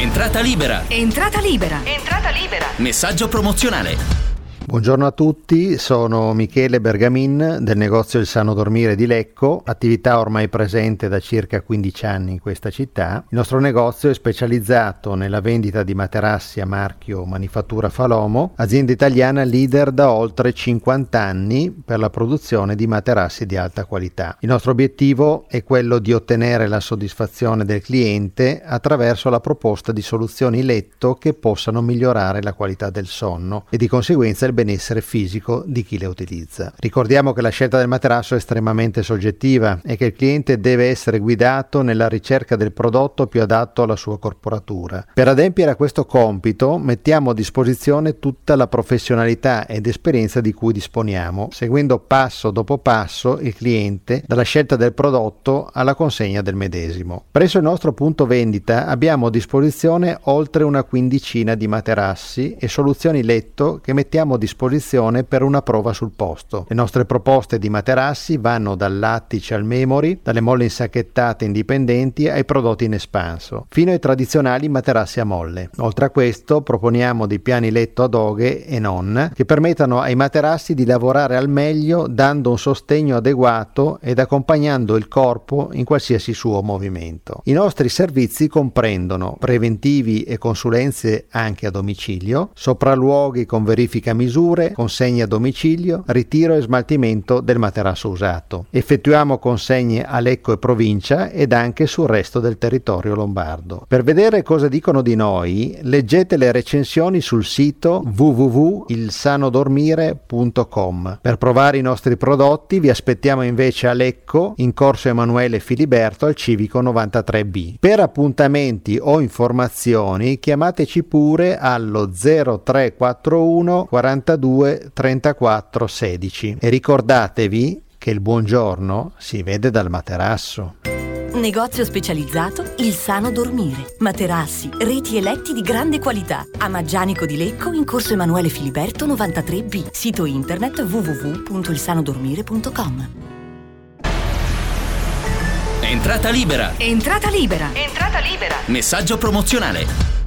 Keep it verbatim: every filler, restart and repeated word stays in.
Entrata libera. Entrata libera. Entrata libera. Messaggio promozionale. Buongiorno a tutti, sono Michele Bergamin del negozio Il Sano Dormire di Lecco, attività ormai presente da circa quindici anni in questa città. Il nostro negozio è specializzato nella vendita di materassi a marchio Manifattura Falomo, azienda italiana leader da oltre cinquanta anni per la produzione di materassi di alta qualità. Il nostro obiettivo è quello di ottenere la soddisfazione del cliente attraverso la proposta di soluzioni letto che possano migliorare la qualità del sonno e di conseguenza il benessere fisico di chi le utilizza. Ricordiamo che la scelta del materasso è estremamente soggettiva e che il cliente deve essere guidato nella ricerca del prodotto più adatto alla sua corporatura. Per adempiere a questo compito mettiamo a disposizione tutta la professionalità ed esperienza di cui disponiamo, seguendo passo dopo passo il cliente dalla scelta del prodotto alla consegna del medesimo. Presso il nostro punto vendita abbiamo a disposizione oltre una quindicina di materassi e soluzioni letto che mettiamo a disposizione per una prova sul posto. Le nostre proposte di materassi vanno dal lattice al memory, dalle molle insacchettate indipendenti ai prodotti in espanso, fino ai tradizionali materassi a molle. Oltre a questo proponiamo dei piani letto a doghe e non, che permettano ai materassi di lavorare al meglio dando un sostegno adeguato ed accompagnando il corpo in qualsiasi suo movimento. I nostri servizi comprendono preventivi e consulenze anche a domicilio, sopralluoghi con verifica misure, consegne a domicilio, ritiro e smaltimento del materasso usato. Effettuiamo consegne a Lecco e provincia ed anche sul resto del territorio lombardo. Per vedere cosa dicono di noi, leggete le recensioni sul sito w w w punto il sano dormire punto com. Per provare i nostri prodotti vi aspettiamo invece a Lecco, in corso Emanuele Filiberto al Civico novantatré B. Per appuntamenti o informazioni chiamateci pure allo zero tre quattro uno quarantadue trentaquattro sedici e ricordatevi che il buongiorno si vede dal materasso. Negozio specializzato Il Sano Dormire. Materassi, reti e letti di grande qualità. A Maggianico di Lecco in corso Emanuele Filiberto novantatré B. Sito internet w w w punto il sano dormire punto com. Entrata libera. Entrata libera. Entrata libera. Messaggio promozionale.